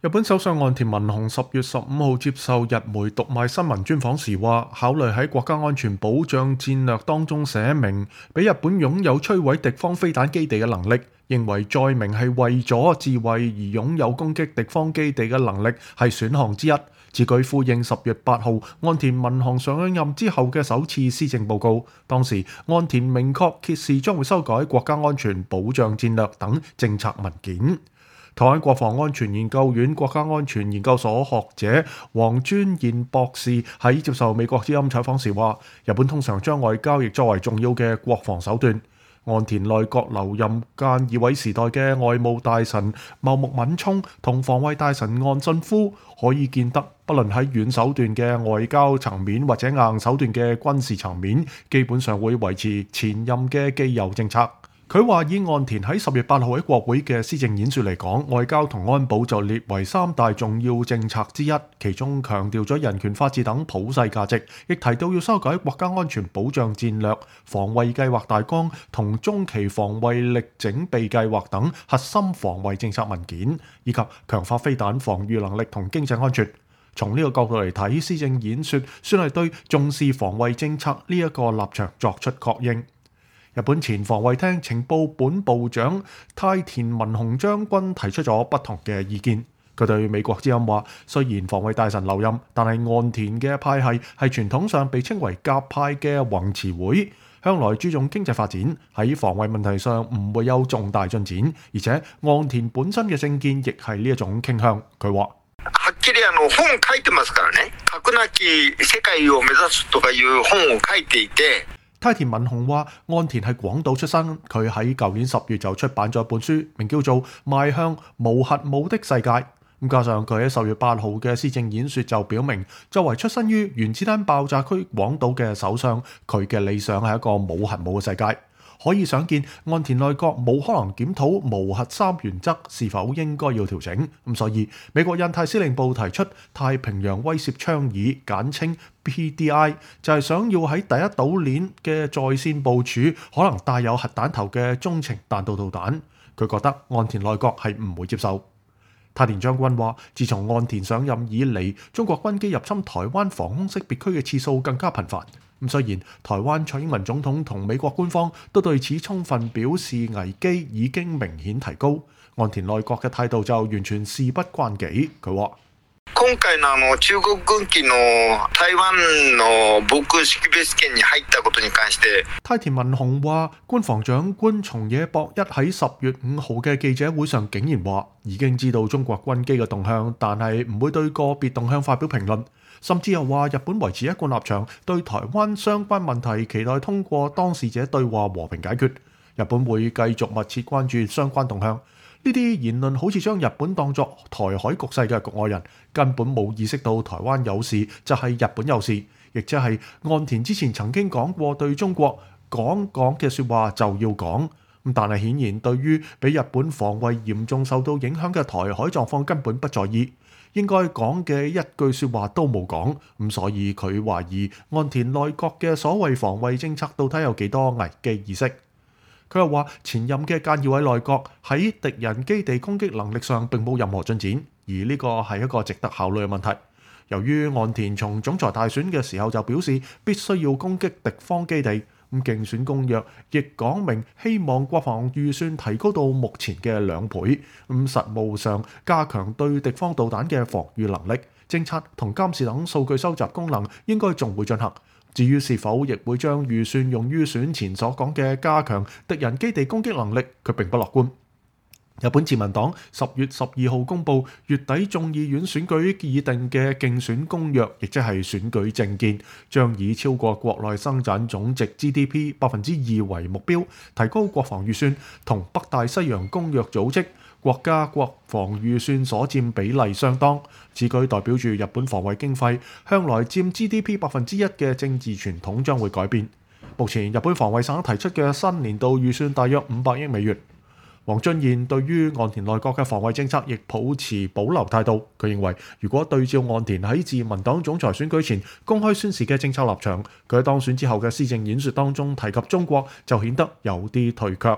日本首相岸田文雄10月15號接受日媒讀賣新聞專訪時話，考慮喺國家安全保障戰略當中寫明，俾日本擁有摧毀敵方飛彈基地嘅能力，認為載明係為咗自衛而擁有攻擊敵方基地嘅能力係選項之一。此舉呼應10月8號岸田文雄上任之後嘅首次施政報告，當時岸田明確揭示將會修改國家安全保障戰略等政策文件。台灣國防安全研究院國家安全研究所學者黃尊彥博士喺接受美國之音採訪時話，日本通常將外交亦作為重要嘅國防手段。岸田內閣留任菅義偉時代嘅外務大臣茂木敏充同防衛大臣岸信夫可以見得，不論喺軟手段嘅外交層面或者硬手段嘅軍事層面，基本上會維持前任嘅既有政策。佢話以岸田喺10月8號喺國會嘅施政演說嚟講，外交同安保就列為3大重要政策之一，其中強調咗人權法治等普世價值，亦提到要修改國家安全保障戰略、防衛計劃大綱同中期防衛力整備計劃等核心防衛政策文件，以及強化飛彈防禦能力同經濟安全。從呢個角度嚟睇，施政演說算係對重視防衛政策呢一個立場作出確認。日本前防衛廳情報本部長太田文雄將軍提出咗不同嘅意見。佢對美國之音話，雖然防衛大臣留任，但係岸田嘅派系係傳統上被稱為鴿派嘅宏池會，向來注重經濟發展，喺防衛問題上唔會有重大進展，而且岸田本身嘅政見亦係呢一種傾向。佢話： はっきり本書いてますからね。核なき世界を目指すとかいう本を書いていて。 太田文雄話，岸田係廣島出生，佢喺舊年10月就出版咗一本書，名叫做《邁向無核武的世界》。咁加上佢喺10月8號嘅施政演說就表明，作為出身於原子彈爆炸區廣島嘅首相，佢嘅理想係一個冇核武嘅世界。可以想見，岸田內閣冇可能檢討無核3原則是否應該要調整。咁所以美國印太司令部提出太平洋威懾倡議，簡稱 PDI， 就係想要喺第一島鏈嘅在線部署可能帶有核彈頭嘅中程彈道導彈。佢覺得岸田內閣係唔會接受。太田將軍話，自從岸田上任以嚟，中國軍機入侵台灣防空識別區嘅次數更加頻繁。咁雖然台灣蔡英文總統同美國官方都對此充分表示危機已經明顯提高，岸田內閣嘅態度就完全事不關己。佢話： 今回の中國軍機の台灣の防空識別圏に入ったことに關して太田文雄話，官房長官松野博一喺10月5號嘅記者會上竟然話已經知道中國軍機嘅動向，但係唔會對個別動向發表評論。甚至又話日本維持一貫立場，對台灣相關問題期待通過當事者對話和平解決。日本會繼續密切關注相關動向。呢啲言論好似將日本當作台海局勢嘅局外人，根本冇意識到台灣有事就係日本有事，亦即係岸田之前曾經講過對中國講嘅説話就要講。但係顯然對於俾日本防衛嚴重受到影響嘅台海狀況根本不在意。應該講嘅一句説話都冇講，咁所以佢懷疑岸田內閣嘅所謂防衛政策到底有幾多危機意識。佢又話前任嘅菅義偉內閣喺敵人基地攻擊能力上並冇任何進展，而呢個係一個值得考慮嘅問題。由於岸田從總裁大選嘅時候就表示必須要攻擊敵方基地，咁競選公約亦講明希望國防預算提高到目前嘅2倍。咁實務上加強對敵方導彈嘅防禦能力、偵察同監視等數據收集功能應該仲會進行。至於是否亦會將預算用於選前所講嘅加強敵人基地攻擊能力，佢並不樂觀。日本自民黨10月12號公布月底眾議院選舉擬定嘅競選公約，亦即係選舉政見，將以超過國內生產總值 GDP 2% 為目標，提高國防預算，同北大西洋公約組織國家國防預算所佔比例相當。此舉代表住日本防衛經費向來佔 GDP 1% 嘅政治傳統將會改變。目前日本防衛省提出嘅新年度預算大約500億美元。黃俊彥對於岸田內閣嘅防衛政策亦抱持保留態度。佢認為，如果對照岸田喺自民黨總裁選舉前公開宣示嘅政策立場，佢喺當選之後嘅施政演說當中提及中國就顯得有啲退卻。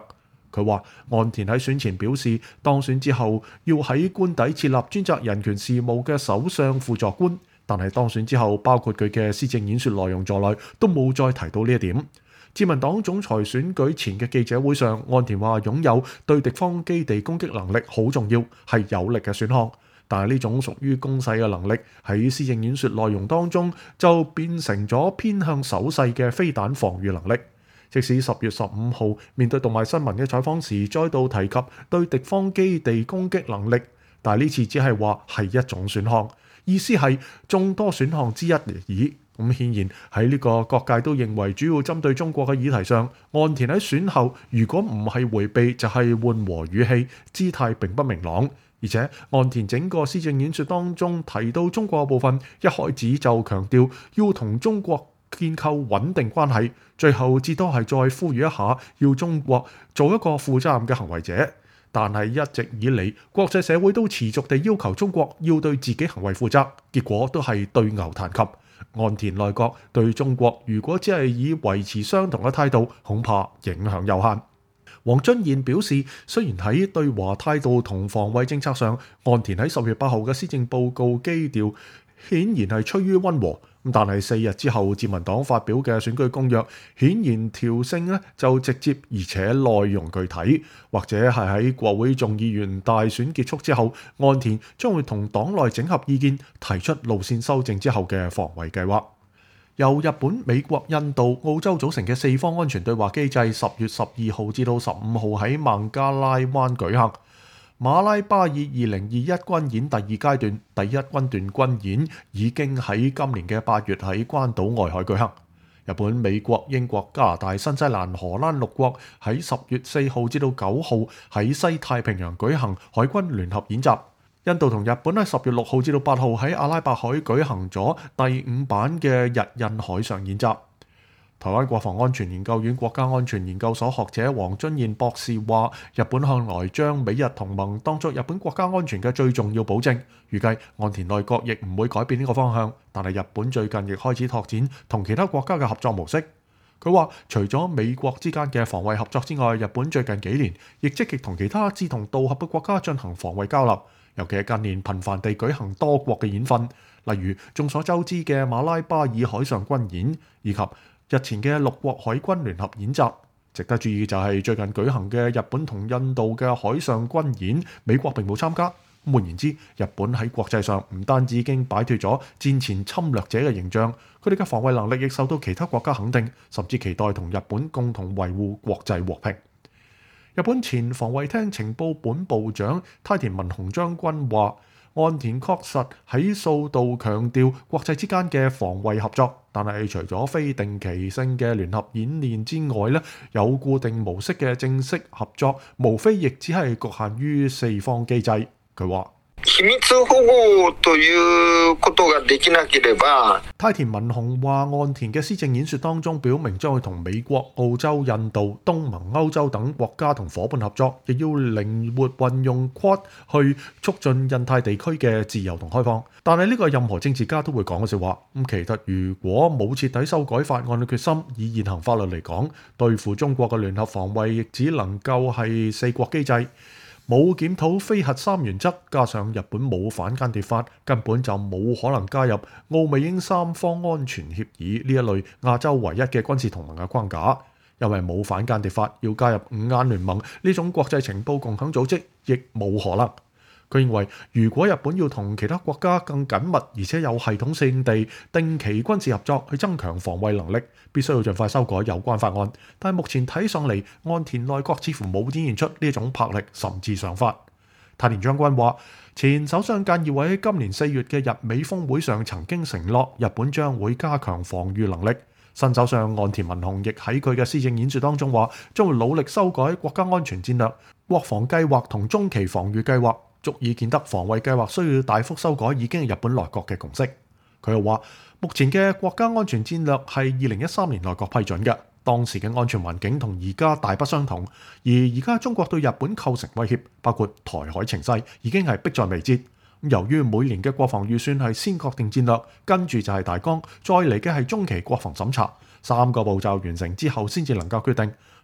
佢話岸田喺選前表示，當選之後要喺官邸設立專責人權事務嘅首相輔助官，但係當選之後，包括佢嘅施政演說內容在內，都冇再提到呢一點。自民黨總裁選舉前嘅記者會上，岸田話擁有對敵方基地攻擊能力好重要，係有力嘅選項。但係呢種屬於攻勢嘅能力喺施政演說內容當中就變成咗偏向守勢嘅飛彈防禦能力。即使10月15號面對讀賣新聞嘅採訪時再度提及對敵方基地攻擊能力，但係呢次只係話係一種選項，意思係眾多選項之一而已。咁顯然喺呢個各界都認為主要針對中國嘅議題上，岸田喺選後如果唔係迴避就係緩和語氣，姿態並不明朗。而且岸田整個施政演說當中提到中國嘅部分，一開始就強調要同中國建構穩定關係，最後至多係再呼籲一下要中國做一個負責任嘅行為者。但係一直以嚟國際社會都持續地要求中國要對自己行為負責，結果都係對牛彈琴。岸田內閣對中國如果只係以維持相同嘅態度，恐怕影響有限。黃俊賢表示，雖然喺對華態度同防衛政策上，岸田喺10月8號嘅施政報告基調顯然係趨於溫和，但係4日之後自民黨發表嘅選舉公約顯然調性就直接而且內容具體，或者係喺國會眾議員大選結束之後，岸田將會同黨內整合意見，提出路線修正之後嘅防衛計劃。由日本、美國、印度、澳洲組成嘅4方安全對話機制10月12號至到15號喺孟加拉灣舉行。馬拉巴爾2021軍演第2階段第1軍團軍演已經喺今年嘅8月喺關島外海舉行。日本、美國、英國、加拿大、新西蘭、荷蘭6國喺10月4號至到9號喺西太平洋舉行海軍聯合演習。印度同日本喺10月6號至到8號喺阿拉伯海舉行咗第5版嘅日印海上演習。台灣國防安全研究院國家安全研究所學者黃遵彥博士話，日本向來將美日同盟當作日本國家安全嘅最重要保證，預計岸田內閣亦唔會改變呢個方向。但係日本最近亦開始拓展同其他國家嘅合作模式。佢話，除咗美國之間嘅防衛合作之外，日本最近幾年亦積極同其他志同道合嘅國家進行防衛交流，尤其係近年頻繁地舉行多國嘅演訓，例如眾所周知嘅馬拉巴爾海上軍演，以及日前嘅6國海軍聯合演習。值得注意就係最近舉行嘅日本同印度嘅海上軍演，美國並冇參加。換言之，日本喺國際上唔單止已經擺脫咗戰前侵略者嘅形象，佢哋嘅防衛能力亦受到其他國家肯定，甚至期待同日本共同維護國際和平。日本前防衛廳情報本部長太田文雄將軍話，岸田確實喺數度強調國際之間嘅防衛合作，但係除咗非定期性嘅聯合演練之外，有固定模式嘅正式合作，無非亦只係局限於4方機制。佢話： 秘密保護ということができなければ， 太田文雄話，岸田嘅施政演說當中表明將會同美國、澳洲、印度、東盟、歐洲等國家同伙伴合作，亦要靈活運用 Quad 去促進印太地區嘅自由同開放。但係呢個任何政治家都會講嘅説話。其實如果冇徹底修改法案嘅決心，以現行法律嚟講，對付中國嘅聯合防衛亦只能夠係4國機制。冇檢討非核三原則，加上日本冇反間諜法，根本就冇可能加入澳美英3方安全協議呢一類亞洲唯一嘅軍事同盟嘅框架。因為冇反間諜法，要加入5眼聯盟呢種國際情報共享組織，亦冇可能。佢認為，如果日本要同其他國家更緊密而且有系統性地定期軍事合作去增強防衛能力，必須要盡快修改有關法案。但係目前睇上嚟，岸田內閣似乎冇展現出呢種魄力，甚至想法。太田將軍話，前首相菅義偉喺今年4月嘅日美峰會上曾經承諾，日本將會加強防禦能力。新首相岸田文雄亦喺佢嘅施政演說當中話，將會努力修改國家安全戰略、國防計劃同中期防禦計劃。足以見得防衛計劃需要大幅修改已經係日本內閣嘅共識。佢又話，目前嘅國家安全戰略係2013年內閣批准嘅，當時嘅安全環境同而家大不相同。而家中國對日本構成威脅，包括台海情勢已經係迫在眉睫。由於每年嘅國防預算係先確定戰略，跟住就係大綱，再嚟嘅係中期國防審查，3個步驟完成之後先至能夠決定。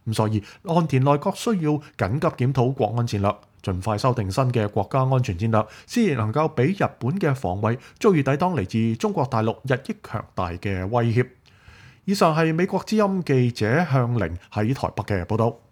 咁所以岸田內閣需要緊急檢討國安戰略，盡快修訂新嘅國家安全戰略，先至能夠俾日本嘅防衛足以抵擋嚟自中國大陸日益強大嘅威脅。以上係美國之音記者向凌喺台北嘅報道。